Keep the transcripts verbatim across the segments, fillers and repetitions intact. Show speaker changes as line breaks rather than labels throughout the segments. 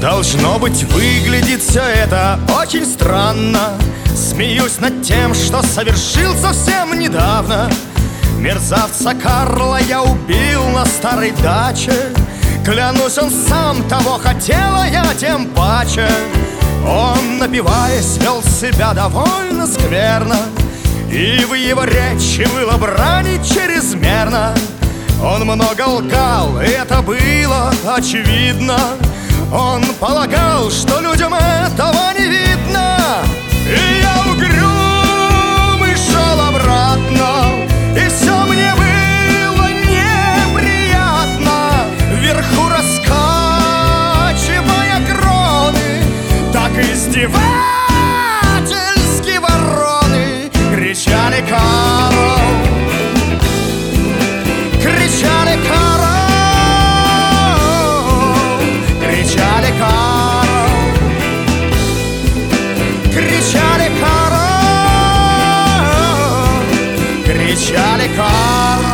Должно быть, выглядит все это очень странно. Смеюсь над тем, что совершил совсем недавно. Мерзавца Карла я убил на старой даче. Клянусь, он сам того хотел, а я тем паче. Он, напиваясь, вел себя довольно скверно, и в его речи было брани чрезмерно. Он много лгал, и это было очевидно. Он полагал, что людям этого не видно. И я угрюмый шел обратно, и все мне было неприятно. Вверху раскачивая кроны, так издевательски вороны кричали «Карл!», кричали «Карл!», кричали «Карл!», кричали «Карл!», кричали «Карл!».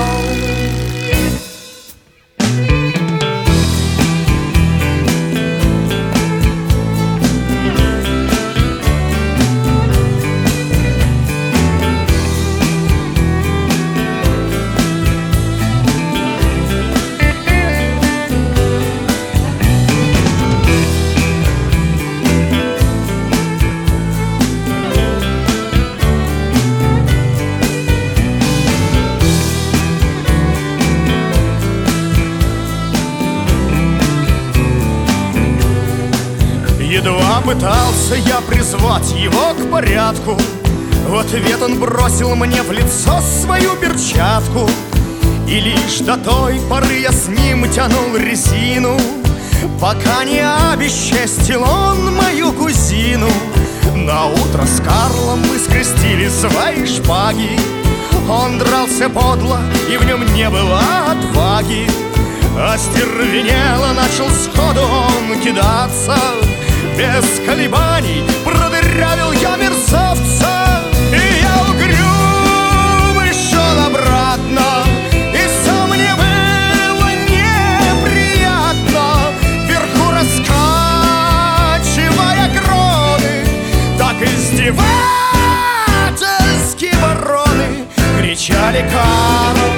Едва пытался я призвать его к порядку, в ответ он бросил мне в лицо свою перчатку. И лишь до той поры я с ним тянул резину, пока не обесчестил он мою кузину. На утро с Карлом мы скрестили свои шпаги. Он дрался подло, и в нем не было отваги. Остервенело начал сходу он кидаться. Без колебаний продырявил я мерзавца. И я угрюмый шел обратно, и все мне было неприятно. Вверху раскачивая кроны, так издевательски вороны кричали «Карл!»,